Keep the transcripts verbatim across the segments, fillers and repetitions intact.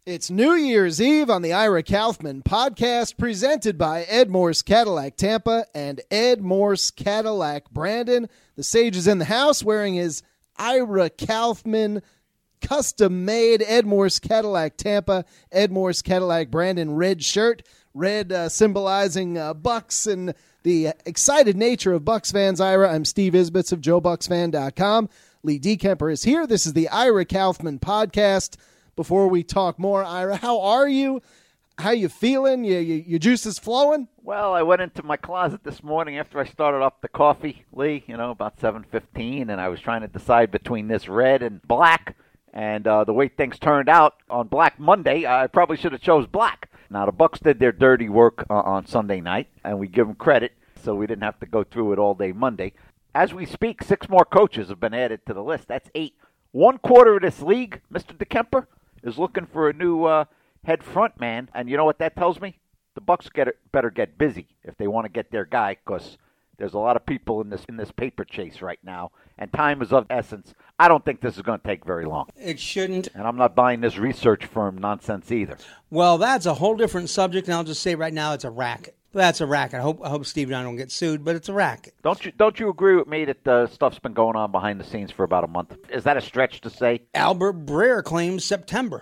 It's New Year's Eve on the Ira Kaufman podcast, presented by Ed Morse Cadillac Tampa and Ed Morse Cadillac Brandon. The Sage is in the house wearing his Ira Kaufman custom-made Ed Morse Cadillac Tampa, Ed Morse Cadillac Brandon red shirt, red uh, symbolizing uh, Bucks and the excited nature of Bucks fans. Ira, I'm Steve Isbitz of Joe Bucks Fan dot com. Lee Dekemper is here. This is the Ira Kaufman podcast. Before we talk more, Ira, how are you? How you feeling? You, you, your juice is flowing? Well, I went into my closet this morning after I started up the coffee, Lee, you know, about seven fifteen, and I was trying to decide between this red and black. And uh, the way things turned out on Black Monday, I probably should have chose black. Now, the Bucks did their dirty work uh, on Sunday night, and we give them credit, so we didn't have to go through it all day Monday. As we speak, six more coaches have been added to the list. That's eight. One quarter of this league, Mister Dekemper, is looking for a new uh, head front man. And you know what that tells me? The Bucks get it, better get busy if they want to get their guy, because there's a lot of people in this in this paper chase right now, and time is of essence. I don't think this is going to take very long. It shouldn't. And I'm not buying this research firm nonsense either. Well, that's a whole different subject, and I'll just say right now it's a racket. That's a racket. I hope I hope Steve and I don't get sued, but it's a racket. Don't you don't you agree with me that uh, stuff's been going on behind the scenes for about a month? Is that a stretch to say? Albert Breer claims September.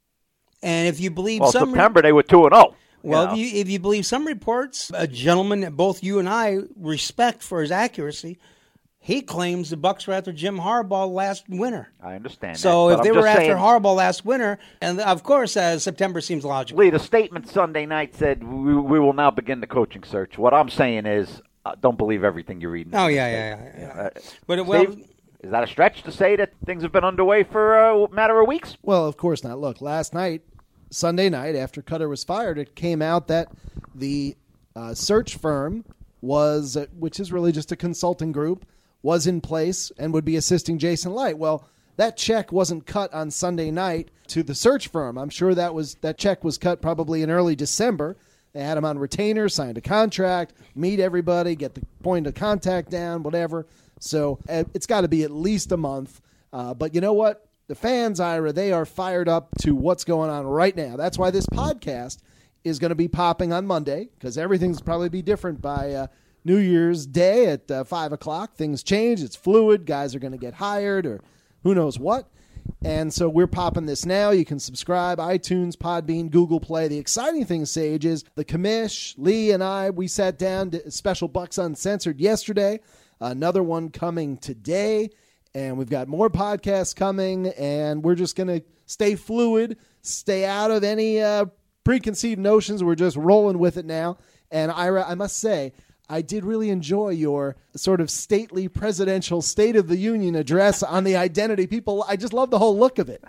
And if you believe well, some September they were two and oh. Well, you know. if you if you believe some reports, a gentleman that both you and I respect for his accuracy, he claims the Bucks were after Jim Harbaugh last winter. I understand. So that, if I'm they were after saying, Harbaugh last winter, and of course uh, September seems logical. Lee, the statement Sunday night said we, we will now begin the coaching search. What I'm saying is, uh, don't believe everything you read. Oh yeah, yeah, yeah. yeah. Uh, but well, Steve, is that a stretch to say that things have been underway for a matter of weeks? Well, of course not. Look, last night, Sunday night, after Cutter was fired, it came out that the uh, search firm was, uh, which is really just a consulting group, was in place and would be assisting Jason Licht. Well, that check wasn't cut on Sunday night to the search firm. I'm sure that was that check was cut probably in early December. They had him on retainer, signed a contract, meet everybody, get the point of contact down, whatever. So uh, it's got to be at least a month. Uh, but you know what? The fans, Ira, they are fired up to what's going on right now. That's why this podcast is going to be popping on Monday, because everything's probably be different by uh, New Year's Day at uh, five o'clock. Things change. It's fluid. Guys are going to get hired or who knows what. And so we're popping this now. You can subscribe, iTunes, Podbean, Google Play. The exciting thing, Sage, is the commish, Lee and I, we sat down to special Bucks Uncensored yesterday. Another one coming today. And we've got more podcasts coming, and we're just going to stay fluid, stay out of any uh, preconceived notions. We're just rolling with it now. And Ira, I must say, I did really enjoy your sort of stately presidential State of the Union address on the identity. People, I just love the whole look of it.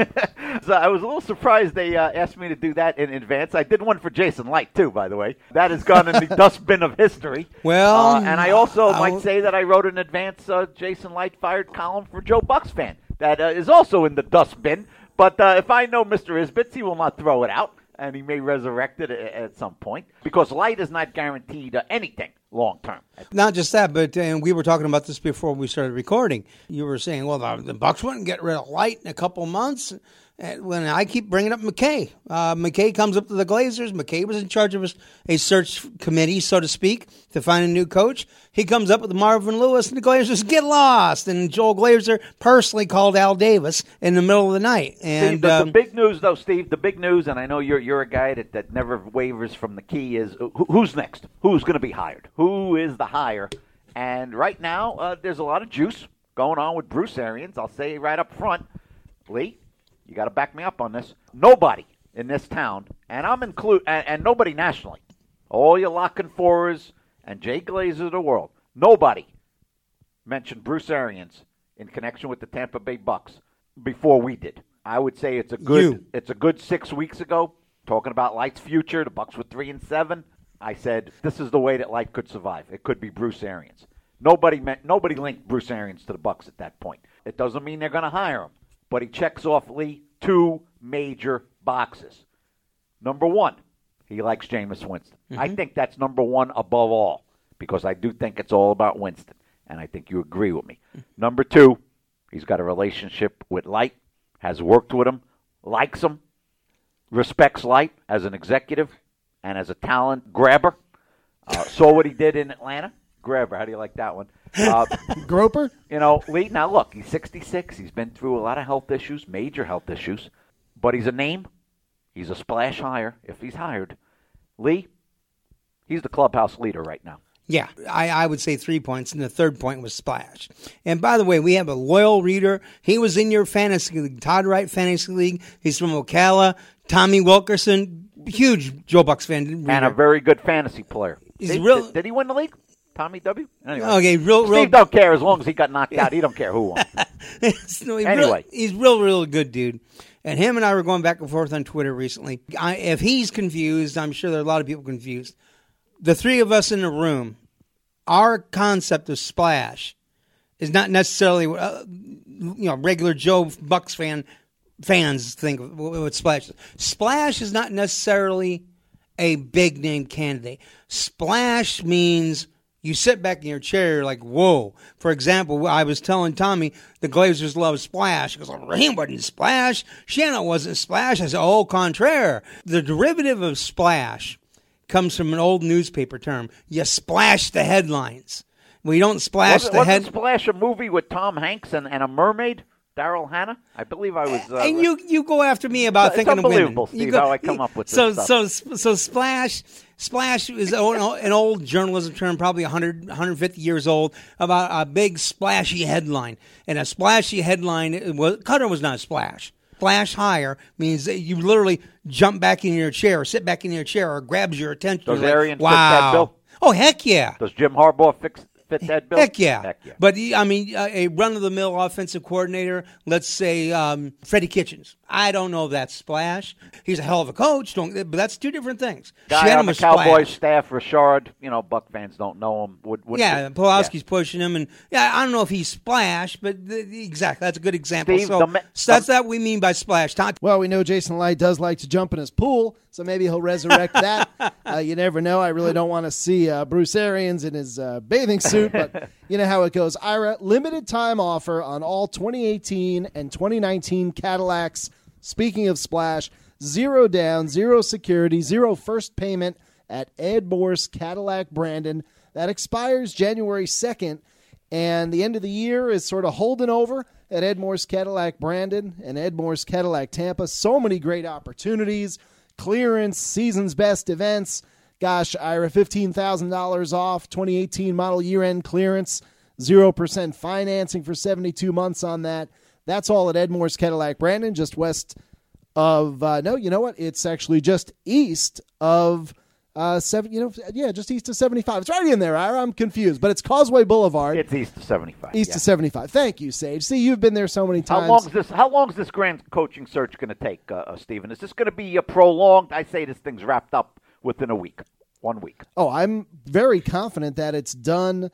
So I was a little surprised they uh, asked me to do that in advance. I did one for Jason Licht, too, by the way. That has gone in the dustbin of history. Well, uh, and I also I'll... might say that I wrote an advance uh, Jason Licht fired column for Joe Bucks Fan. That uh, is also in the dustbin. But uh, if I know Mister Isbitz, he will not throw it out. And he may resurrect it at some point, because Light is not guaranteed uh, anything long term. Not just that, but uh, and we were talking about this before we started recording. You were saying, well, the, the Bucks wouldn't get rid of Light in a couple months. And when I keep bringing up McKay, uh, McKay comes up to the Glazers. McKay was in charge of a, a search committee, so to speak, to find a new coach. He comes up with Marvin Lewis, and the Glazers get lost. And Joel Glazer personally called Al Davis in the middle of the night. And Steve, the, um, the big news, though, Steve, the big news, and I know you're you're a guy that, that never wavers from the key, is who, who's next? Who's going to be hired? Who is the hire? And right now, uh, there's a lot of juice going on with Bruce Arians. I'll say right up front, Lee, you got to back me up on this. Nobody in this town, and I'm include, and, and nobody nationally, all your lock and fours and Jay Glazer of the world, nobody mentioned Bruce Arians in connection with the Tampa Bay Bucks before we did. I would say it's a good, You. it's a good six weeks ago, talking about Light's future. The Bucks were three and seven. I said this is the way that Light could survive. It could be Bruce Arians. Nobody meant, nobody linked Bruce Arians to the Bucks at that point. It doesn't mean they're going to hire him. But he checks off, Lee, two major boxes. Number one, he likes Jameis Winston. Mm-hmm. I think that's number one above all, because I do think it's all about Winston, and I think you agree with me. Mm-hmm. Number two, he's got a relationship with Light, has worked with him, likes him. respects Light as an executive and as a talent grabber. Uh, saw what he did in Atlanta. Grabber, how do you like that one? Uh, Groper? You know, Lee, now look, he's sixty-six. He's been through a lot of health issues, major health issues. But he's a name. He's a splash hire if he's hired. Lee, he's the clubhouse leader right now. Yeah, I, I would say three points, and the third point was Splash. And by the way, we have a loyal reader. He was in your fantasy league, Todd Wright Fantasy League. He's from Ocala. Tommy Wilkerson, huge Joe Bucks fan. Reader. And a very good fantasy player. He's did, real, did, did he win the league? Tommy W? Anyway. Okay, real, Steve real. don't care as long as he got knocked out. He don't care who won. no, he's Anyway. Real, he's real, real good dude. And him and I were going back and forth on Twitter recently. I, if he's confused, I'm sure there are a lot of people confused. The three of us in the room, our concept of Splash is not necessarily uh, you know regular Joe Bucks fan fans think of what Splash is. Splash is not necessarily a big name candidate. Splash means you sit back in your chair, you're like, whoa. For example, I was telling Tommy the Glazers love Splash. He goes, Raheem wasn't Splash. Shannon wasn't Splash. I said, au contraire. The derivative of Splash comes from an old newspaper term. You splash the headlines. Well, you don't splash wasn't, the wasn't head. Splash a movie with Tom Hanks and, and a mermaid? Daryl Hannah? I believe I was... Uh, and you you go after me about it's thinking of women. unbelievable, Steve, You go, how I come up with this so, stuff. So, so Splash... Splash is an old journalism term, probably one hundred, one hundred fifty years old, about a big splashy headline. And a splashy headline, was, Cutter was not a splash. Splash higher means that you literally jump back in your chair, or sit back in your chair, or grabs your attention. Does like, Arian wow. fit that bill? Oh, heck yeah. Does Jim Harbaugh fix fit that bill? Heck yeah. Heck yeah. But, I mean, a run-of-the-mill offensive coordinator, let's say um, Freddie Kitchens. I don't know if that's Splash. He's a hell of a coach, don't, but that's two different things. Guy Shannon on the was Cowboys Splash. staff, Richard, you know, Buck fans don't know him. Would, would Yeah, be, Pulowski's yeah. pushing him, and yeah, I don't know if he's Splash, but th- exactly, that's a good example. Steve, so, the ma- so that's what we mean by Splash. Todd? Well, we know Jason Light does like to jump in his pool, so maybe he'll resurrect that. Uh, you never know. I really don't want to see uh, Bruce Arians in his uh, bathing suit, but you know how it goes. Ira, limited time offer on all twenty eighteen and twenty nineteen Cadillacs. Speaking of Splash, zero down, zero security, zero first payment at Ed Morse Cadillac Brandon. That expires January second, and the end of the year is sort of holding over at Ed Morse Cadillac Brandon and Ed Morse Cadillac Tampa. So many great opportunities, clearance, season's best events. Gosh, Ira, fifteen thousand dollars off, twenty eighteen model year-end clearance, zero percent financing for seventy-two months on that. That's all at Ed Morse Cadillac Brandon, just west of, uh, no, you know what? It's actually just east of, uh, seven, you know, yeah, just east of seventy-five. It's right in there, Ira. I'm confused, but it's Causeway Boulevard. It's east of seventy-five. East yeah. of seventy-five. Thank you, Sage. See, you've been there so many times. How long is this? How long is this grand coaching search going to take, uh, uh, Stephen? Is this going to be uh, prolonged? I say this thing's wrapped up within a week, one week. Oh, I'm very confident that it's done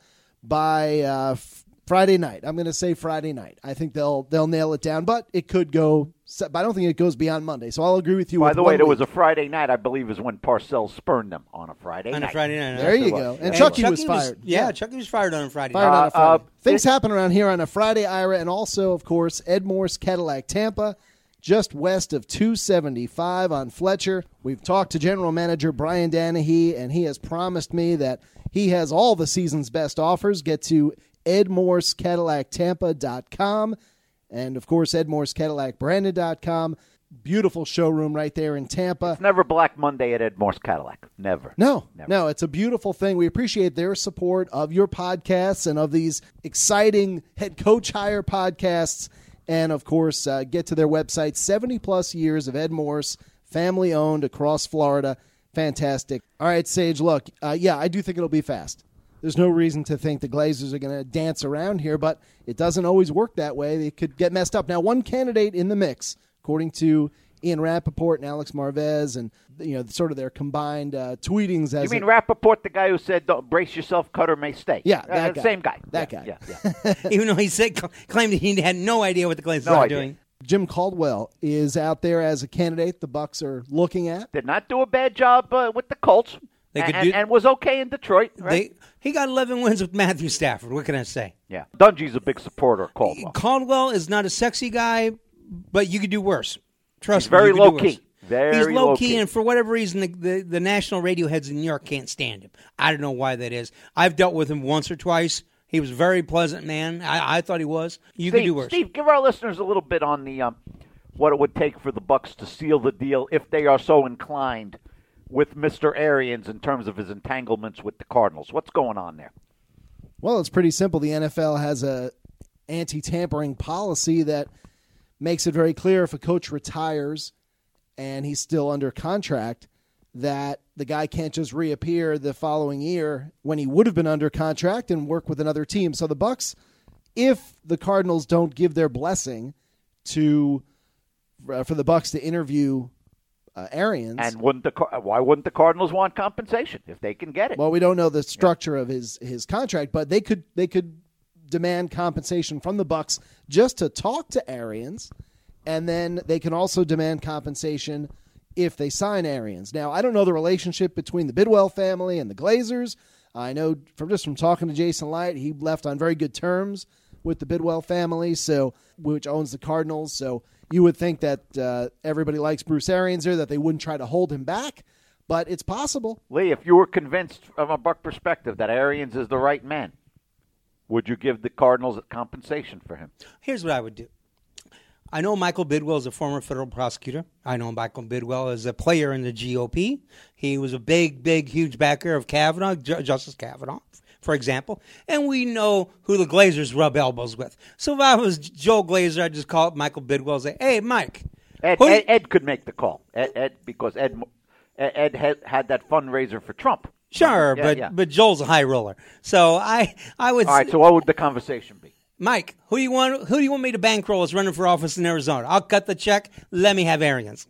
by uh, f- Friday night. I'm going to say Friday night. I think they'll they'll nail it down, but it could go. But I don't think it goes beyond Monday. So I'll agree with you. By with the one way, there week. was a Friday night, I believe, is when Parcells spurned them on a Friday On night. a Friday night. There you was. go. And Yeah, Chucky, he was fired. yeah, Chucky was fired on a Friday Fired night. on a Friday. Uh, uh, Things it- happen around here on a Friday, Ira, and also, of course, Ed Morse Cadillac Tampa, just west of two seventy-five on Fletcher. We've talked to General Manager Brian Danahy, and he has promised me that he has all the season's best offers. Get to ed morse cadillac tampa dot com and, of course, ed morse cadillac brandon dot com. Beautiful showroom right there in Tampa. It's never Black Monday at Ed Morse Cadillac. Never. No, Never. no, it's a beautiful thing. We appreciate their support of your podcasts and of these exciting head coach hire podcasts. And, of course, uh, get to their website. seventy-plus years of Ed Morse, family-owned across Florida. Fantastic. All right, Sage, look, uh, yeah, I do think it'll be fast. There's no reason to think the Glazers are going to dance around here, but it doesn't always work that way. They could get messed up. Now, one candidate in the mix, according to Ian Rappaport and Alex Marvez, and you know, sort of their combined uh, tweetings. As You mean a, Rappaport, the guy who said, "Don't brace yourself, Cutter may stay"? Yeah, Uh, that guy. same guy. That Yeah, guy. Yeah, yeah. Even though he said claimed that he had no idea what the Glazers No were idea. doing. Jim Caldwell is out there as a candidate the Bucks are looking at. Did not do a bad job uh, with the Colts, They and, could do- and was okay in Detroit. Right? They, he got eleven wins with Matthew Stafford. What can I say? yeah, Dungy's a big supporter of Caldwell. Caldwell is not a sexy guy, but you could do worse. Trust He's me, very you could low do key. worse. Very He's low, low key, key. and for whatever reason, the, the, the national radio heads in New York can't stand him. I don't know why that is. I've dealt with him once or twice. He was a very pleasant man. I, I thought he was. You Steve, could do worse. Steve, give our listeners a little bit on the um, what it would take for the Bucks to seal the deal if they are so inclined with Mister Arians in terms of his entanglements with the Cardinals. What's going on there? Well, it's pretty simple. The N F L has a anti-tampering policy that makes it very clear if a coach retires and he's still under contract that the guy can't just reappear the following year when he would have been under contract and work with another team. So the Bucks, if the Cardinals don't give their blessing to uh, for the Bucks to interview uh, Arians, And wouldn't the Car- why wouldn't the Cardinals want compensation if they can get it? well, we don't know the structure of his his contract, but they could they could demand compensation from the Bucks just to talk to Arians, and then they can also demand compensation if they sign Arians. Now, I don't know the relationship between the Bidwell family and the Glazers. I know from just from talking to Jason Light, he left on very good terms with the Bidwell family, so which owns the Cardinals. So you would think that uh, everybody likes Bruce Arians there, that they wouldn't try to hold him back, but it's possible. Lee, if you were convinced from a Buck perspective that Arians is the right man, would you give the Cardinals compensation for him? Here's what I would do. I know Michael Bidwell is a former federal prosecutor. I know Michael Bidwell is a player in the G O P. He was a big, big, huge backer of Kavanaugh, Ju- Justice Kavanaugh, for example. And we know who the Glazers rub elbows with. So if I was Joe Glazer, I'd just call up Michael Bidwell and say, hey, Mike. Ed, who- Ed, Ed could make the call. Ed, Ed because Ed, Ed had, had that fundraiser for Trump. Sure, Yeah, but yeah. but Joel's a high roller. So I I would All right, so what would the conversation be? Mike, who do you want who do you want me to bankroll as running for office in Arizona? I'll cut the check. Let me have Arians.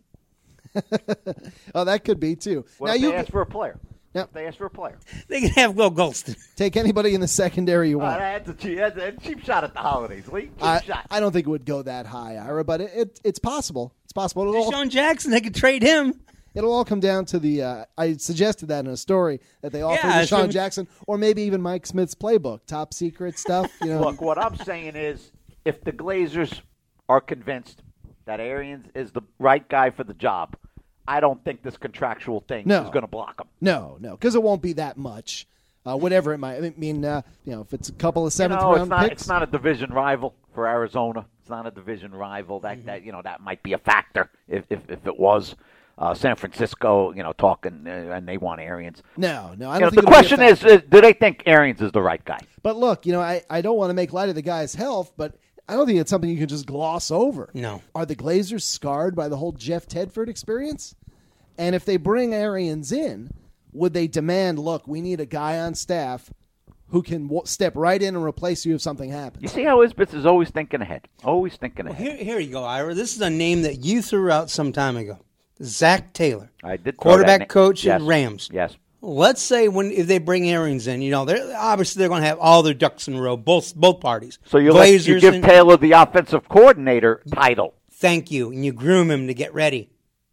Oh, that could be too. What now if you they ask for a player? Now- If they ask for a player. They can have Will Golston. take anybody in the secondary you Uh, want. that's, a cheap, that's a cheap shot at the holidays, Lee. Cheap I, shot. I don't think it would go that high, Ira, but it, it it's possible. It's possible. It'll all, Deshaun Jackson, they could trade him. it'll all come down to the. Uh, I suggested that in a story that they offer Yeah, Deshaun so- Jackson, or maybe even Mike Smith's playbook, top secret stuff. You know, Look, what I'm saying is if the Glazers are convinced that Arians is the right guy for the job, I don't think this contractual thing No. is going to block him. no, no, because it won't be that much. Uh, whatever it might. I mean, uh, you know, if it's a couple of You seventh know, it's round not, picks. it's not a division rival for Arizona. It's not a division rival. That, that you know, that might be a factor if if, if it was. Uh, San Francisco, you know, talking, uh, and they want Arians. no, no. I You don't know, think the it'll be a question is, factor. uh, do they think Arians is the right guy? But look, you know, I, I don't want to make light of the guy's health, but I don't think it's something you can just gloss over. No. Are the Glazers scarred by the whole Jeff Tedford experience? And if they bring Arians in, would they demand, look, we need a guy on staff who can w- step right in and replace you if something happens? You see how Isbitz is always thinking ahead. Always thinking ahead. Here, here you go, Ira. This is a name that you threw out some time ago. Zach Taylor. I did throw Quarterback that na- coach yes. in Rams. Yes. Let's say when if they bring Arians in, you know, they're obviously they're going to have all their ducks in a row, both both parties. So you, let, you Glazers give and- Taylor the offensive coordinator title. Thank you, and you groom him to get ready.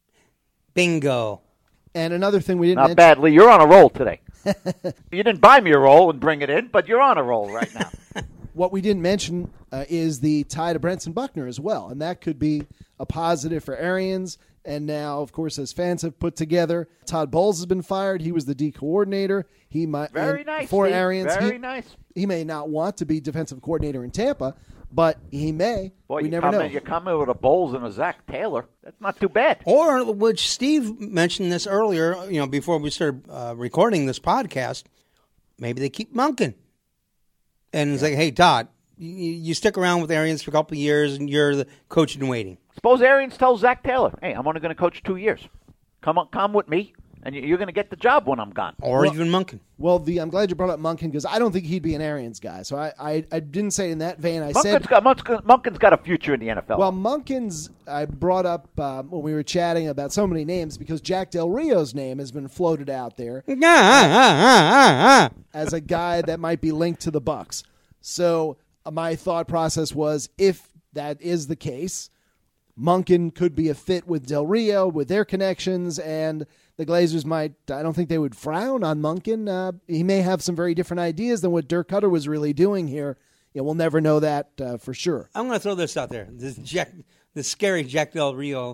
Bingo. And another thing we didn't Not mention. badly. You're on a roll today. You didn't buy me a roll and bring it in, but you're on a roll right now. What we didn't mention uh, is the tie to Brenton Buckner as well, and that could be a positive for Arians. And now, of course, as fans have put together, Todd Bowles has been fired. He was the D coordinator. He might Very and nice, for Steve. Arians. Very he, nice. He may not want to be defensive coordinator in Tampa, but he may. Boy, we you never come know. in, you come in with a Bowles and a Zach Taylor. That's not too bad. Or, which Steve mentioned this earlier, you know, before we started uh, recording this podcast, maybe they keep Monken. And it's like, hey, Todd, you, you stick around with Arians for a couple of years, and you're the coach in waiting. Suppose Arians tells Zach Taylor, "Hey, I'm only going to coach two years. Come on, come with me, and you- you're going to get the job when I'm gone." Or Well- even Monken. Well, the I'm glad you brought up Monken because I don't think he'd be an Arians guy. So I, I, I didn't say in that vein. I Monken's said got, Monken's, Monken's got a future in the N F L. Well, Monken's, I brought up um, when we were chatting about so many names because Jack Del Rio's name has been floated out there Ah, ah, ah, ah, ah. as a guy that might be linked to the Bucks. So uh, my thought process was if that is the case, Monken could be a fit with Del Rio with their connections, and the Glazers might, I don't think they would frown on Monken. Uh, he may have some very different ideas than what Dirk Cutter was really doing here. Yeah, we'll never know that uh, for sure. I'm going to throw this out there. This Jack, this scary Jack Del Rio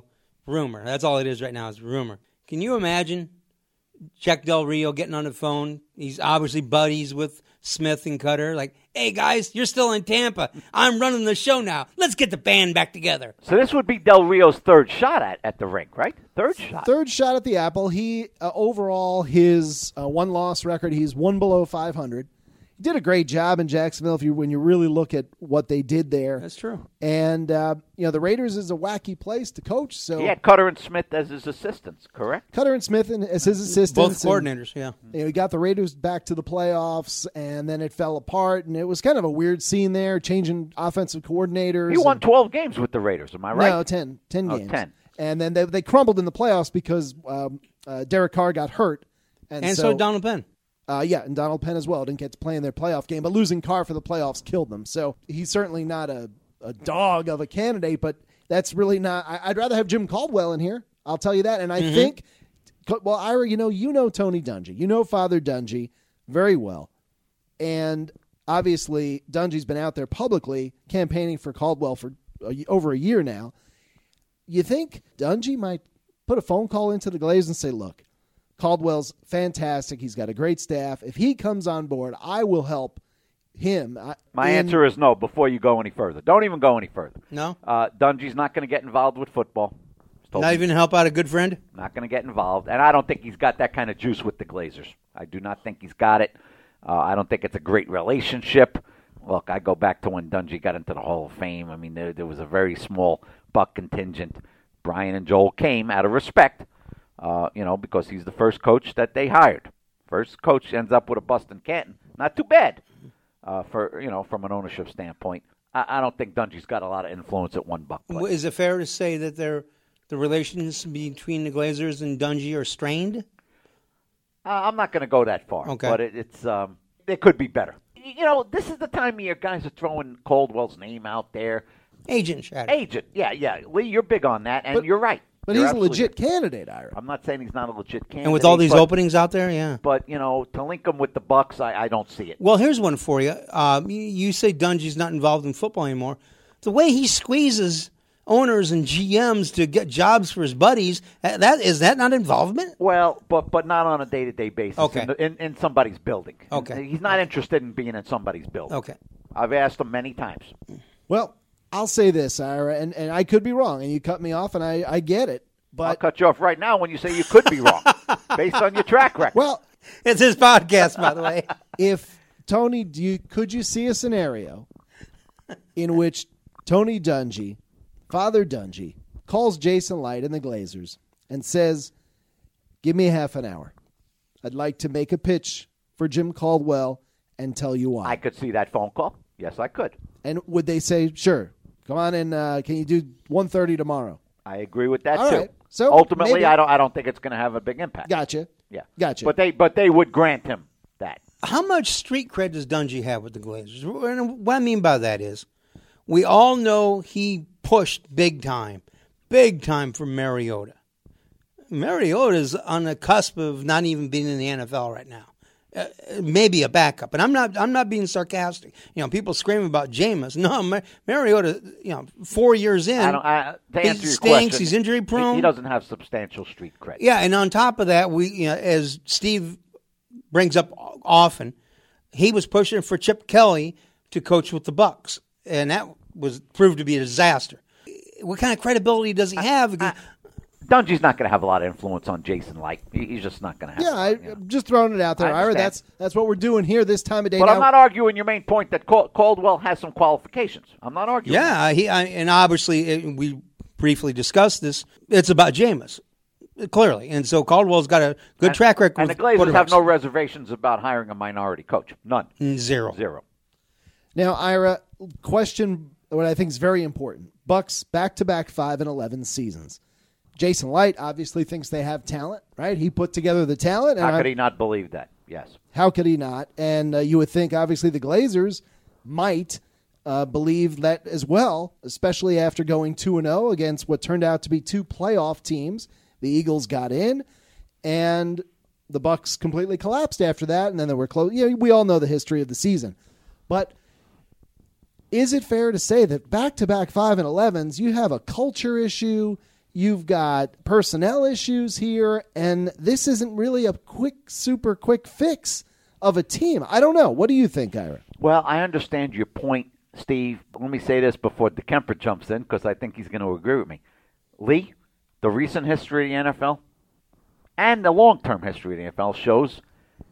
Rumor. That's all it is right now is rumor. Can you imagine Jack Del Rio getting on the phone? He's obviously buddies with Smith and Cutter. Like, hey, guys, you're still in Tampa. I'm running the show now. Let's get the band back together. So this would be Del Rio's third shot at, at the rink, right? Third shot. Third shot at the apple. He, uh, overall, his uh, one-loss record, he's one below five hundred. He did a great job in Jacksonville if you when you really look at what they did there. That's true. And, uh, you know, the Raiders is a wacky place to coach. So He had Cutter and Smith as his assistants, correct? Cutter and Smith and, as his assistants. Both and, coordinators, yeah. You know, he got the Raiders back to the playoffs, and then it fell apart, and it was kind of a weird scene there, changing offensive coordinators. He won and, twelve games with the Raiders, am I right? No, ten, ten Oh, games. ten. And then they, they crumbled in the playoffs because um, uh, Derek Carr got hurt. And, And so, so Donald Penn. Uh, yeah, and Donald Penn as well didn't get to play in their playoff game, but losing Carr for the playoffs killed them. So he's certainly not a, a dog of a candidate, but that's really not. I, I'd rather have Jim Caldwell in here. I'll tell you that. And I mm-hmm. think, well, Ira, you know, you know Tony Dungy, you know Father Dungy very well, and obviously Dungy's been out there publicly campaigning for Caldwell for a, over a year now. You think Dungy might put a phone call into the Glazers and say, "Look, Caldwell's fantastic. He's got a great staff. If he comes on board, I will help him." My in- answer is no before you go any further. Don't even go any further. No? Uh, Dungy's not going to get involved with football. Not even help out a good friend? Not going to get involved. And I don't think he's got that kind of juice with the Glazers. I do not think he's got it. Uh, I don't think it's a great relationship. Look, I go back to when Dungy got into the Hall of Fame. I mean, there, there was a very small Buck contingent. Brian and Joel came out of respect. Uh, you know, because he's the first coach that they hired. First coach ends up with a bust in Canton. Not too bad, uh, for you know, from an ownership standpoint. I, I don't think Dungy's got a lot of influence at one Buck place. Is it fair to say that they're, the relations between the Glazers and Dungy are strained? Uh, I'm not going to go that far, okay. but it, it's um, it could be better. You know, this is the time of year guys are throwing Caldwell's name out there. Agent shadow. Agent, yeah, yeah. Lee, you're big on that, and but, you're right. But you're he's a legit right. candidate, Ira. I'm not saying he's not a legit candidate. And with all these but, openings out there, yeah. But, you know, to link him with the Bucks, I, I don't see it. Well, here's one for you. Uh, you. You say Dungy's not involved in football anymore. The way he squeezes owners and G Ms to get jobs for his buddies, that is that not involvement? Well, but but not on a day-to-day basis okay. in, the, in, in somebody's building. Okay. He's not interested in being in somebody's building. Okay. I've asked him many times. Well, I'll say this, Ira, and, and I could be wrong, and you cut me off, and I, I get it. But I'll cut you off right now when you say you could be wrong, based on your track record. Well, it's his podcast, by the way. If Tony, do you, could you see a scenario in which Tony Dungy, Father Dungy, calls Jason Light and the Glazers and says, "Give me half an hour. I'd like to make a pitch for Jim Caldwell and tell you why." I could see that phone call. Yes, I could. And would they say, "Sure, come on and uh, can you do one thirty tomorrow?" I agree with that All too. right. So ultimately, maybe, I don't. I don't think it's going to have a big impact. Gotcha. Yeah, gotcha. But they, but they would grant him that. How much street cred does Dungy have with the Glazers? What I mean by that is, we all know he pushed big time, big time for Mariota. Mariota's on the cusp of not even being in the N F L right now. Uh, maybe a backup, and I'm not. I'm not being sarcastic. You know, people screaming about Jameis. No, Mar- Mariota. You know, four years in, I don't, I, to he answer your stinks. question, He's injury prone. He, he doesn't have substantial street cred. Yeah, and on top of that, we, you know, as Steve brings up often, he was pushing for Chip Kelly to coach with the Bucks, and that was proved to be a disaster. What kind of credibility does he have? I, I, Dungy's not going to have a lot of influence on Jason Light. He, he's just not going to have. Yeah, I, you know. I'm just throwing it out there, I Ira. That's that's what we're doing here this time of day. But now. I'm not arguing your main point that Cal- Caldwell has some qualifications. I'm not arguing. Yeah, he I, and obviously it, we briefly discussed this. It's about Jameis, clearly, and so Caldwell's got a good and, track record. And with the Glazers have quarterbacks. no reservations about hiring a minority coach. None. Zero. Zero. Now, Ira, question what I think is very important. Bucks back-to-back five and eleven seasons. Jason Light obviously thinks they have talent, right? He put together the talent. And How could I, he not believe that? Yes. How could he not? And uh, you would think, obviously, the Glazers might uh, believe that as well, especially after going two and oh against what turned out to be two playoff teams. The Eagles got in, and the Bucks completely collapsed after that, and then they were close. You know, we all know the history of the season. But is it fair to say that back-to-back five and elevens, you have a culture issue, You've got personnel issues here, and this isn't really a quick, super quick fix of a team. I don't know. What do you think, Ira? Well, I understand your point, Steve. Let me say this before DeKemper jumps in, because I think he's going to agree with me. Lee, the recent history of the N F L and the long-term history of the N F L shows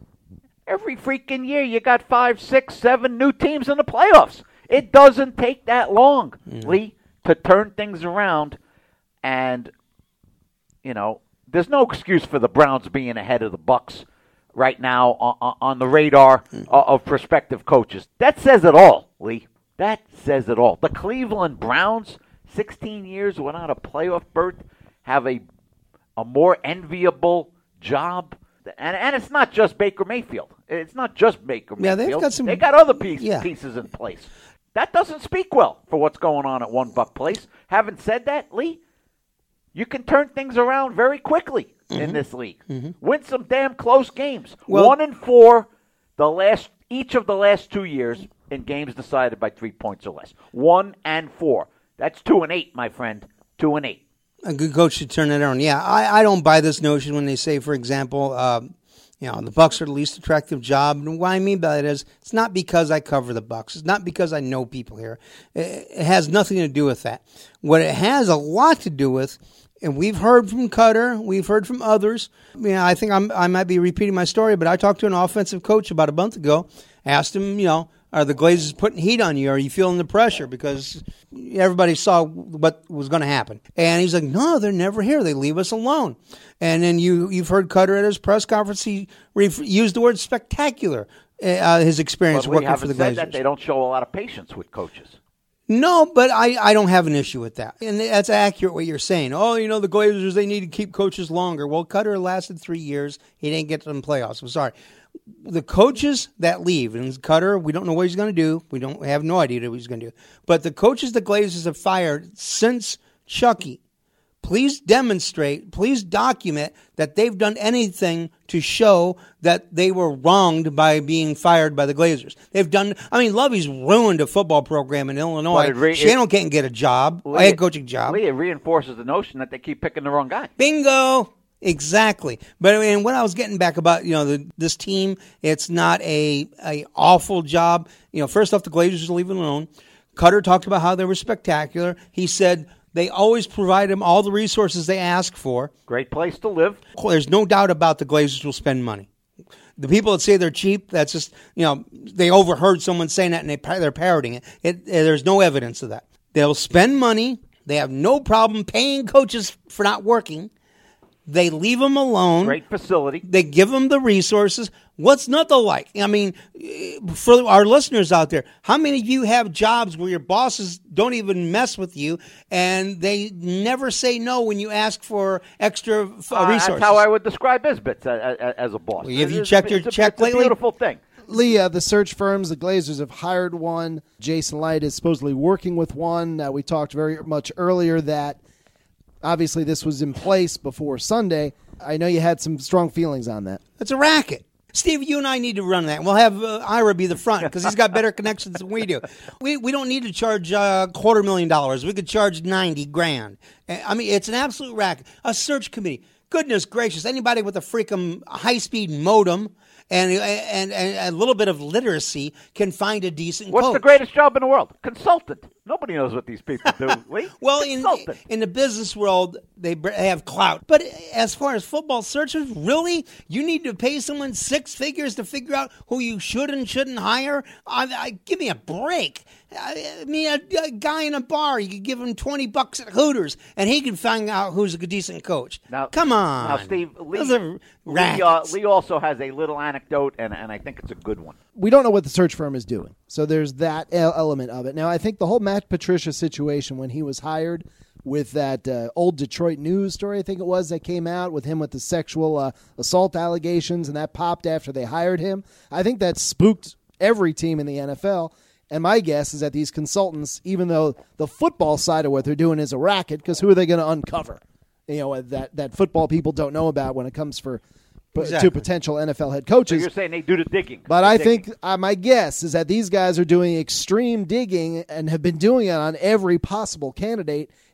every freaking year you got five, six, seven new teams in the playoffs. It doesn't take that long, mm. Lee, to turn things around. And, you know, there's no excuse for the Browns being ahead of the Bucs right now on, on the radar of prospective coaches. That says it all, Lee. That says it all. The Cleveland Browns, sixteen years without a playoff berth, have a a more enviable job. And, and it's not just Baker Mayfield. It's not just Baker yeah, Mayfield. They've got some, they got other piece, yeah. pieces in place. That doesn't speak well for what's going on at One Buck Place. Having said that, Lee, you can turn things around very quickly mm-hmm. in this league. Mm-hmm. Win some damn close games. Well, One and four, the last each of the last two years in games decided by three points or less. One and four. That's two and eight, my friend. Two and eight. A good coach should turn it around. Yeah, I, I don't buy this notion when they say, for example, uh, you know, the Bucs are the least attractive job. And what I mean by that is, it's not because I cover the Bucs. It's not because I know people here. It, it has nothing to do with that. What it has a lot to do with, and we've heard from Cutter, we've heard from others. You know, I think I'm, I might be repeating my story, but I talked to an offensive coach about a month ago, asked him, you know, are the Glazers putting heat on you? Are you feeling the pressure? Because everybody saw what was going to happen. And he's like, no, they're never here. They leave us alone. And then you, you've heard Cutter at his press conference. He re- used the word spectacular, uh, his experience but working for the Glazers. That they don't show a lot of patience with coaches. No, but I, I don't have an issue with that. And that's accurate what you're saying. Oh, you know, the Glazers, they need to keep coaches longer. Well, Cutter lasted three years. He didn't get to the playoffs. I'm sorry. The coaches that leave, and Cutter, we don't know what he's going to do. We don't we have no idea what he's going to do. But the coaches the Glazers have fired since Chucky, please demonstrate, please document that they've done anything to show that they were wronged by being fired by the Glazers. They've done, I mean, Lovey's ruined a football program in Illinois. Re- Shannon it, can't get a job, Lee, a head coaching job. Lee, it reinforces the notion that they keep picking the wrong guy. Bingo! Exactly. But I mean, what I was getting back about, you know, the, this team, it's not a, a awful job. You know, first off, the Glazers are leaving alone. Cutter talked about how they were spectacular. He said they always provide them all the resources they ask for. Great place to live. There's no doubt about the Glazers will spend money. The people that say they're cheap, that's just, you know, they overheard someone saying that and they, they're parroting it. it. There's no evidence of that. They'll spend money. They have no problem paying coaches for not working. They leave them alone. Great facility. They give them the resources. What's not to like? I mean, for our listeners out there, how many of you have jobs where your bosses don't even mess with you and they never say no when you ask for extra uh, resources? That's how I would describe Isbitz as, as a boss. Well, have you checked your check it's a, lately? It's a beautiful thing. Lee, uh, the search firms, the Glazers have hired one. Jason Light is supposedly working with one. Uh, we talked very much earlier that obviously this was in place before Sunday. I know you had some strong feelings on that. It's a racket. Steve, you and I need to run that. We'll have uh, Ira be the front because he's got better connections than we do. We we don't need to charge a uh, quarter million dollars. We could charge ninety grand. I mean, it's an absolute racket. A search committee. Goodness gracious, anybody with a freaking high-speed modem and, and, and a little bit of literacy can find a decent What's coach. the greatest job in the world? Consultant. Nobody knows what these people do, Lee. Well, in, in the business world, they have clout. But as far as football searchers, really? You need to pay someone six figures to figure out who you should and shouldn't hire? I, I, give me a break. I mean, a, a guy in a bar, you could give him twenty bucks at Hooters, and he can find out who's a decent coach. Now, Come on. Now, Steve, Lee, Lee, uh, Lee also has a little anecdote, and, and I think it's a good one. We don't know what the search firm is doing, so there's that element of it. Now, I think the whole Matt Patricia situation when he was hired with that uh, old Detroit News story, I think it was, that came out with him with the sexual uh, assault allegations, and that popped after they hired him. I think that spooked every team in the N F L. And my guess is that these consultants, even though the football side of what they're doing is a racket, because who are they going to uncover? You know, that, that football people don't know about when it comes for exactly. to potential N F L head coaches. So you're saying they do the digging. But the I digging. think uh, my guess is that these guys are doing extreme digging and have been doing it on every possible candidate.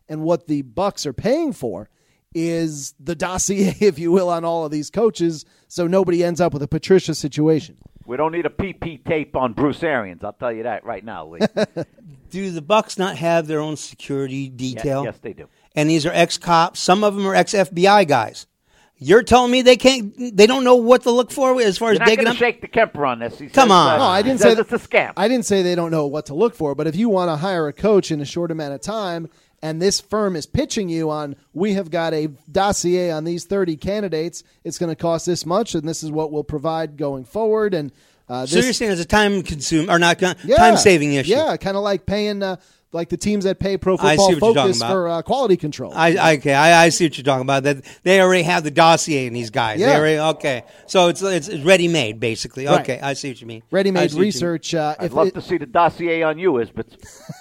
and what the Bucks are paying for is the dossier, if you will, on all of these coaches, so nobody ends up with a Patricia situation. We don't need a P P tape on Bruce Arians. I'll tell you that right now, Lee. Do the Bucks not have their own security detail? Yes, yes, they do. And these are ex-cops. Some of them are ex-F B I guys. You're telling me they can't? They don't know what to look for as far as You're not digging going up? to shake the Kemper on this. He Come says, on. uh, No, I he didn't says say it's a scam. I didn't say they don't know what to look for, but if you want to hire a coach in a short amount of time and this firm is pitching you on, we have got a dossier on these thirty candidates, it's going to cost this much, and this is what we'll provide going forward. And uh, this, So you're saying it's a time consume or not yeah, time saving issue? Yeah, kind of like paying uh, like the teams that pay Pro I see Football what you're talking Focus about. for uh, quality control. I, I okay, I, I see what you're talking about. That they already have the dossier in these guys. Yeah. They already, okay, so it's it's, it's ready made basically. Right. Okay, I see what you mean. I Ready-made see what you mean. research. Uh, I'd if love it- to see the dossier on you, Isbits.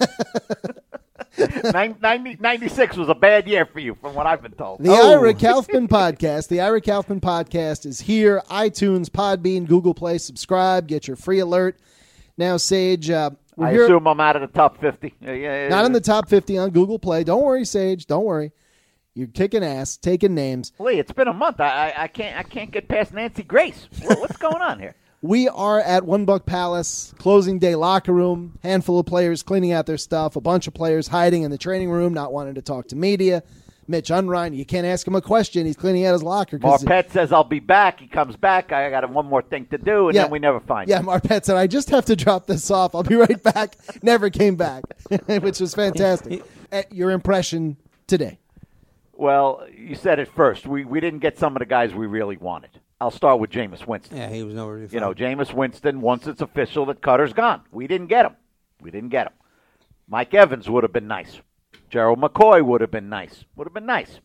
ninety, ninety-six was a bad year for you, from what I've been told. The Oh. Ira Kaufman podcast. The Ira Kaufman podcast is here. iTunes, Podbean, Google Play. Subscribe. Get your free alert. Now, Sage, uh, we're I here. assume I'm out of the top fifty. Yeah, yeah, Not in the top fifty on Google Play. Don't worry, Sage. Don't worry. You're kicking ass, taking names. Lee, it's been a month. I, I, I can't I can't get past Nancy Grace. What, what's going on here? We are at One Buck Palace, closing day locker room. Handful of players cleaning out their stuff. A bunch of players hiding in the training room, not wanting to talk to media. Mitch Unrein, you can't ask him a question. He's cleaning out his locker. 'cause Marpet says, I'll be back. He comes back. I got one more thing to do, and Yeah. then we never find Yeah, him. Marpet said, I just have to drop this off. I'll be right back. Never came back, which was fantastic. At your impression today. Well, you said it first. We we didn't get some of the guys we really wanted. I'll start with Jameis Winston. Yeah, he was nowhere to be You know, found. Jameis Winston, once it's official that Cutter's gone. We didn't get him. We didn't get him. Mike Evans would have been nice. Gerald McCoy would have been nice. Would have been nice.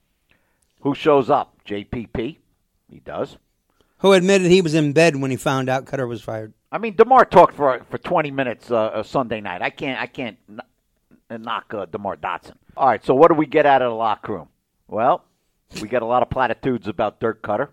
Who shows up? J P P. He does. Who admitted he was in bed when he found out Cutter was fired? I mean, DeMar talked for for twenty minutes uh, uh, Sunday night. I can't I can't n- knock uh, DeMar Dotson. All right, so what do we get out of the locker room? Well, we get a lot of platitudes about Dirk Cutter.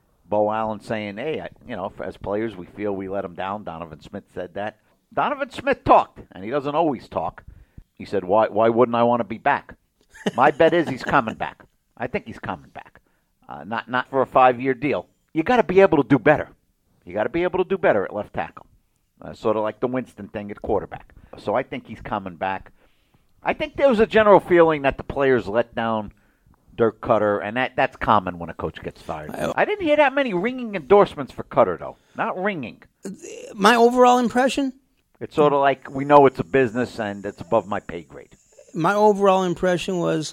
Bo Allen saying, hey, I, you know, as players, we feel we let him down. Donovan Smith said that. Donovan Smith talked, and he doesn't always talk. He said, why why wouldn't I want to be back? My bet is he's coming back. I think he's coming back. Uh, not not for a five-year deal. You got to be able to do better. You got to be able to do better at left tackle. Uh, sort of like the Winston thing at quarterback. So I think he's coming back. I think there was a general feeling that the players let down Dirk Cutter, and that, that's common when a coach gets fired. I didn't hear that many ringing endorsements for Cutter, though. Not ringing. My overall impression? It's sort of like we know it's a business and it's above my pay grade. My overall impression was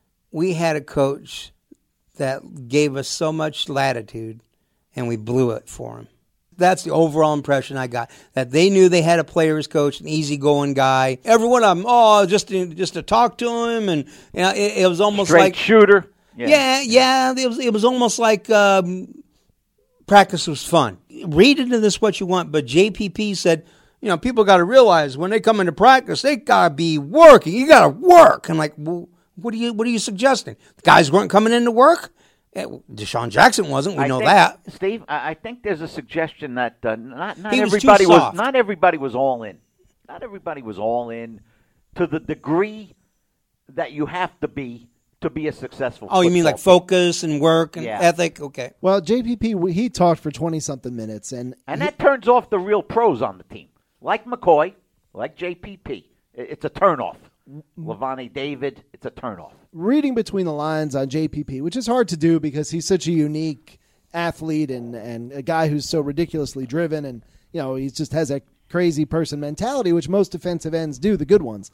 we had a coach that gave us so much latitude, and we blew it for him. That's the overall impression I got. That they knew they had a player's coach, an easygoing guy. Every one of them, oh, just to, just to talk to him, and you know, it, it was almost Straight like shooter. yeah, yeah. It was it was almost like um, practice was fun. Read into this what you want, but J P P said, you know, people got to realize when they come into practice, they got to be working. You got to work. I'm like, well, what are you what are you suggesting? The guys weren't coming into work. Eh, Deshaun Jackson wasn't. We I know think, that. Steve. I, I think there's a suggestion that uh, not not He was too everybody was soft. not everybody was all in. Not everybody was all in to the degree that you have to be to be a successful. Oh, you mean like football team. focus and work and Yeah. ethic? Okay. Well, J P P, he talked for twenty-something minutes, and And he- that turns off the real pros on the team, like McCoy, like J P P. I- It's a turnoff. Levante David, it's a turnoff. reading between the lines on J P P, which is hard to do because he's such a unique athlete and, and a guy who's so ridiculously driven, and you know he just has a crazy person mentality, which most defensive ends do, the good ones.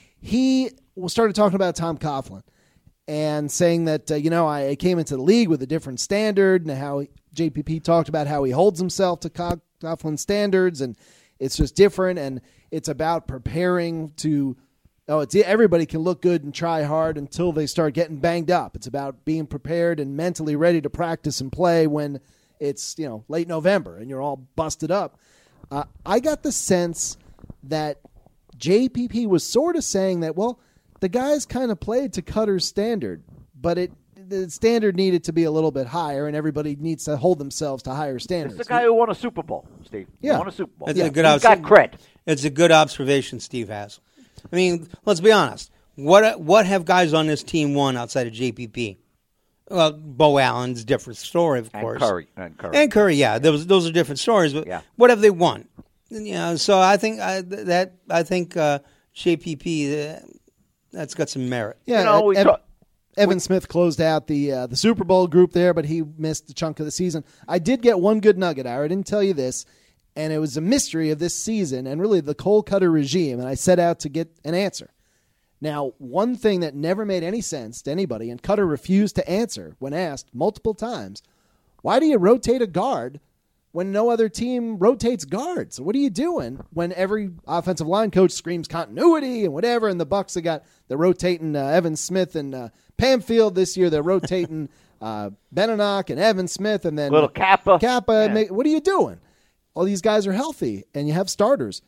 He started talking about Tom Coughlin and saying that uh, you know I came into the league with a different standard, and how J P P talked about how he holds himself to Co- Coughlin standards, and it's just different, and it's about preparing to. Oh, it's everybody can look good and try hard until they start getting banged up. It's about being prepared and mentally ready to practice and play when it's, you know, late November and you're all busted up. Uh, I got the sense that J P P was sort of saying that, well, the guys kind of played to Cutter's standard, but it the standard needed to be a little bit higher, and everybody needs to hold themselves to higher standards. It's the guy who won a Super Bowl, Steve. He Yeah. won a Super Bowl. That's yeah. a good He's got obs- cred. It's a good observation Steve has. I mean, let's be honest. What what have guys on this team won outside of J P P? Well, Bo Allen's a different story, of and course. Curry. And Curry. And Curry, yeah. Those, those are different stories. But Yeah. what have they won? You know, so I think I, that I think uh, J P P, uh, that's got some merit. Yeah, You know, we Ev- talk- Evan Smith closed out the uh, the Super Bowl group there, but he missed a chunk of the season. I did get one good nugget, Ira. I didn't tell you this, and it was a mystery of this season and really the Cole Cutter regime, and I set out to get an answer. Now, one thing that never made any sense to anybody, and Cutter refused to answer when asked multiple times, why do you rotate a guard when no other team rotates guards? What are you doing when every offensive line coach screams continuity and whatever, and the Bucs have got, they're rotating uh, Evan Smith and uh, Pamfield this year, they're rotating uh, Beninock and Evan Smith, and then Little Kappa. Kappa. Yeah. What are you doing? All these guys are healthy, and you have starters.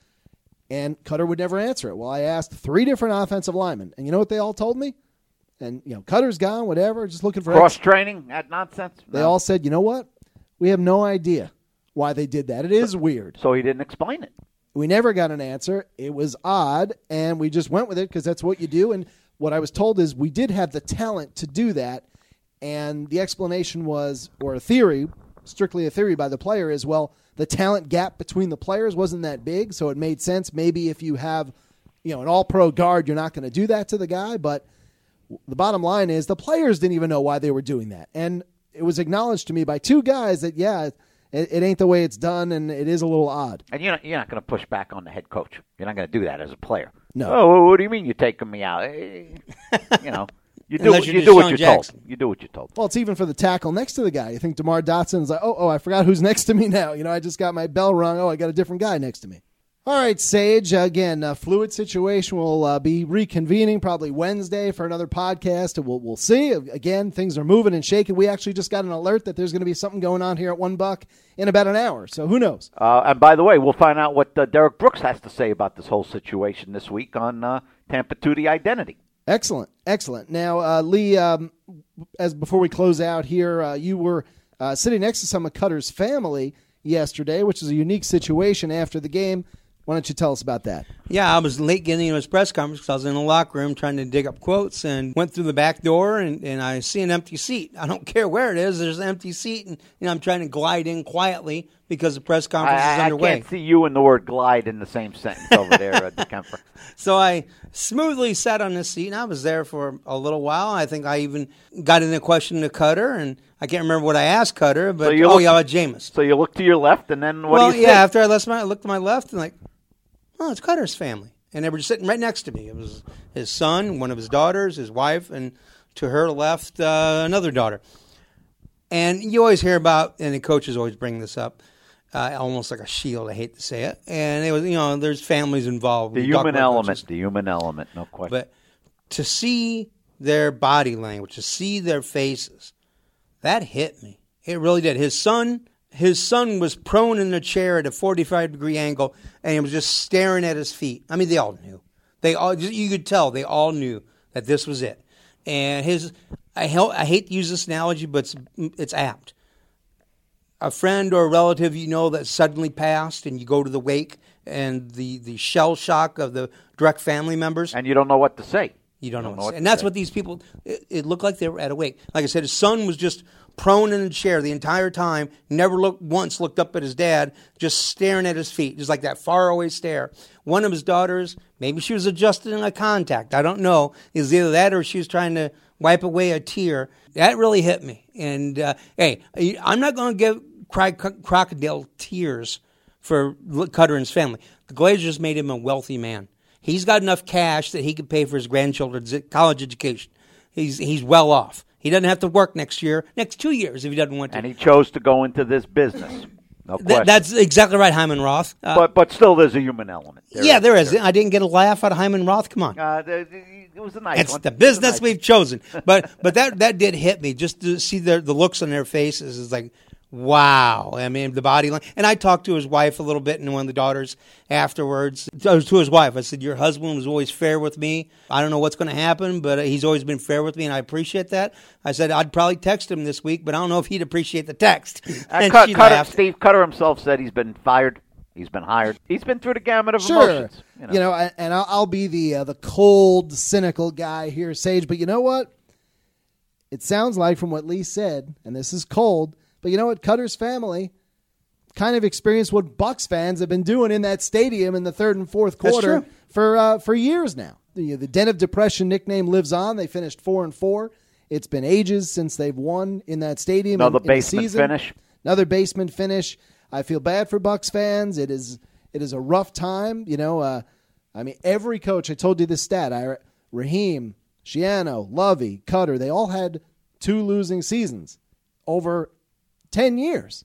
And Cutter would never answer it. Well, I asked three different offensive linemen, and you know what they all told me? And, you know, Cutter's gone, whatever, just looking for Cross training, that nonsense. They No. all said, you know what? We have no idea why they did that. It is weird. So he didn't explain it. We never got an answer. It was odd, and we just went with it because that's what you do. And what I was told is we did have the talent to do that, and the explanation was, or a theory, strictly a theory by the player, is, well, the talent gap between the players wasn't that big, so it made sense. Maybe if you have, you know, an all-pro guard, you're not going to do that to the guy. But the bottom line is the players didn't even know why they were doing that. And it was acknowledged to me by two guys that, yeah, it, it ain't the way it's done, and it is a little odd. And you're not, you're not going to push back on the head coach. You're not going to do that as a player. No. Oh, what do you mean you're taking me out? Eh, You know, you do, Unless you you're do what Deshaun you're Jackson. told. You do what you're told. Well, it's even for the tackle next to the guy. You think DeMar Dotson's like, oh, oh, I forgot who's next to me now. You know, I just got my bell rung. Oh, I got a different guy next to me. All right, Sage. Again, a fluid situation. We'll uh, be reconvening probably Wednesday for another podcast, and we'll we'll see. Again, things are moving and shaking. We actually just got an alert that there's going to be something going on here at One Buck in about an hour. So who knows? Uh, and by the way, we'll find out what uh, Derek Brooks has to say about this whole situation this week on uh, Tampa two The Identity. Excellent, excellent. Now, uh, Lee, um, as before we close out here, uh, you were uh, sitting next to some of Cutter's family yesterday, which is a unique situation after the game. Why don't you tell us about that? Yeah, I was late getting into his press conference because I was in the locker room trying to dig up quotes and went through the back door and, and I see an empty seat. I don't care where it is. There's an empty seat, and you know I'm trying to glide in quietly because the press conference I, is I underway. can't see you and the word glide in the same sentence over there, uh, DeKemper. So I smoothly sat on this seat, and I was there for a little while. I think I even got in a question to Cutter, and I can't remember what I asked Cutter, but So you oh, look- yeah, about Jameis. So you look to your left, and then what well, do you yeah, say? after I left my, I looked to my left, and like, oh, it's Cutter's family. And they were just sitting right next to me. It was his son, one of his daughters, his wife, and to her left, uh, another daughter. And you always hear about, and the coaches always bring this up, uh, almost like a shield, I hate to say it. And it was, you know, there's families involved. The We talk human about element, coaches. the human element, no question. But to see their body language, to see their faces, that hit me. It really did. His son, his son was prone in a chair at a forty-five degree angle, and he was just staring at his feet. I mean, they all knew. They all, you could tell, they all knew that this was it. And his, I, hel- I hate to use this analogy, but it's, it's apt. A friend or a relative you know that suddenly passed, and you go to the wake, and the, the shell shock of the direct family members. and you don't know what to say. You don't know, Don't what know to what say. to And that's say. what these people, it, it looked like they were at a wake. Like I said, his son was just prone in a chair the entire time, never looked once looked up at his dad, just staring at his feet, just like that faraway stare. One of his daughters, maybe she was adjusting eye contact, I don't know. It was either that or she was trying to wipe away a tear. That really hit me. And, uh, hey, I'm not going to give cry, crocodile tears for Cutter and his family. The Glazers made him a wealthy man. He's got enough cash that he can pay for his grandchildren's college education. He's he's well off. He doesn't have to work next year, next two years if he doesn't want to. And he chose to go into this business. No question. Th- that's exactly right, Hyman Roth. Uh, but but still, there's a human element. There yeah, is. there is. I didn't get a laugh out of Hyman Roth. Come on. Uh, there- there- it was a nice It's one. the It was a business nice we've chosen. But but that that did hit me. Just to see their, the looks on their faces is like, wow. I mean, the body line. And I talked to his wife a little bit and one of the daughters afterwards. To his wife, I said, your husband was always fair with me. I don't know what's going to happen, but he's always been fair with me, and I appreciate that. I said, I'd probably text him this week, but I don't know if he'd appreciate the text. Uh, And Cut- she Cutter, laughed. Steve Cutter himself said he's been fired He's been hired. He's been through the gamut of Sure. emotions. You know, you know and and I'll, I'll be the uh, the cold, cynical guy here, Sage. But you know what? It sounds like from what Lee said, and this is cold, but you know what? Cutter's family kind of experienced what Bucks fans have been doing in that stadium in the third and fourth quarter for uh, for years now. The, the Den of Depression nickname lives on. They finished four and four. It's been ages since they've won in that stadium. Another in, in basement season. finish. Another basement finish. I feel bad for Bucks fans. It is it is a rough time. You know, uh, I mean, every coach. I told you this stat. I Raheem, Schiano, Lovey, Cutter. They all had two losing seasons over ten years.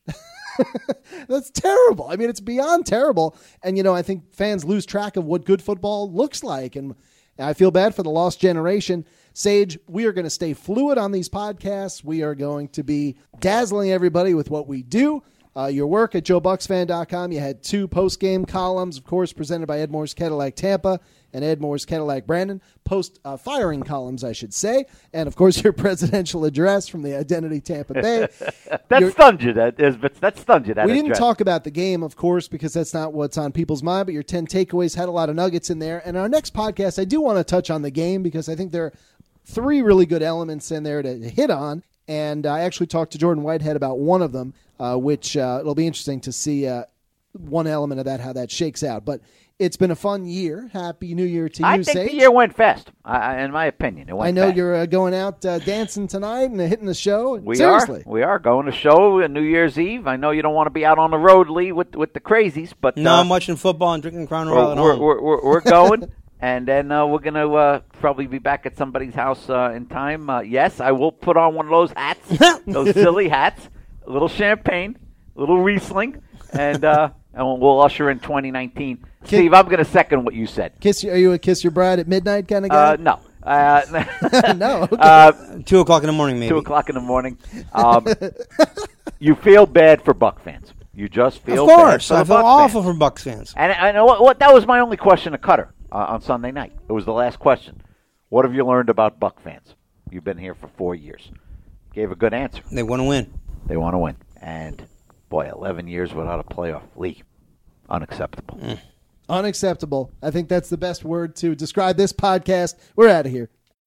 That's terrible. I mean, it's beyond terrible. And, you know, I think fans lose track of what good football looks like. And I feel bad for the lost generation. Sage, we are going to stay fluid on these podcasts. We are going to be dazzling everybody with what we do. Uh, your work at joe bucks fan dot com. You had two post-game columns, of course, presented by Ed Moore's Cadillac Tampa and Ed Moore's Cadillac Brandon. Post-firing uh, columns, I should say. And, of course, your presidential address from the Identity Tampa Bay. that your, stunned you, that is, but that stunned you, that We address. didn't talk about the game, of course, because that's not what's on people's mind, but your ten takeaways had a lot of nuggets in there. And our next podcast, I do want to touch on the game because I think there are three really good elements in there to hit on. And I actually talked to Jordan Whitehead about one of them, uh, which uh, it'll be interesting to see uh, one element of that, how that shakes out. But it's been a fun year. Happy New Year to you, I think Sage. the year went fast, I, in my opinion. It went I know fast. you're uh, going out uh, dancing tonight and hitting the show. We Seriously. are. We are going to show on New Year's Eve. I know you don't want to be out on the road, Lee, with with the crazies, but No, uh, I'm watching football and drinking Crown we're, Royal at we're, home. we're, we're, we're going. And then uh, we're going to uh, probably be back at somebody's house uh, in time. Uh, yes, I will put on one of those hats, those silly hats, a little champagne, a little Riesling, and uh, and we'll usher in twenty nineteen. Steve, I'm going to second what you said. Kiss you, are you a kiss your bride at midnight kind of guy? Uh, no. Uh, no. Okay. uh, Two o'clock in the morning, maybe. Two o'clock in the morning. Um, you feel bad for Buck fans. You just feel Of course. bad for I the feel Buck awful fans. for Bucks fans. And I know what, what that was my only question to Cutter uh, on Sunday night. It was the last question. What have you learned about Buck fans? You've been here for four years. Gave a good answer. They want to win. They want to win. And, boy, eleven years without a playoff league. Unacceptable. Mm. Unacceptable. I think that's the best word to describe this podcast. We're out of here.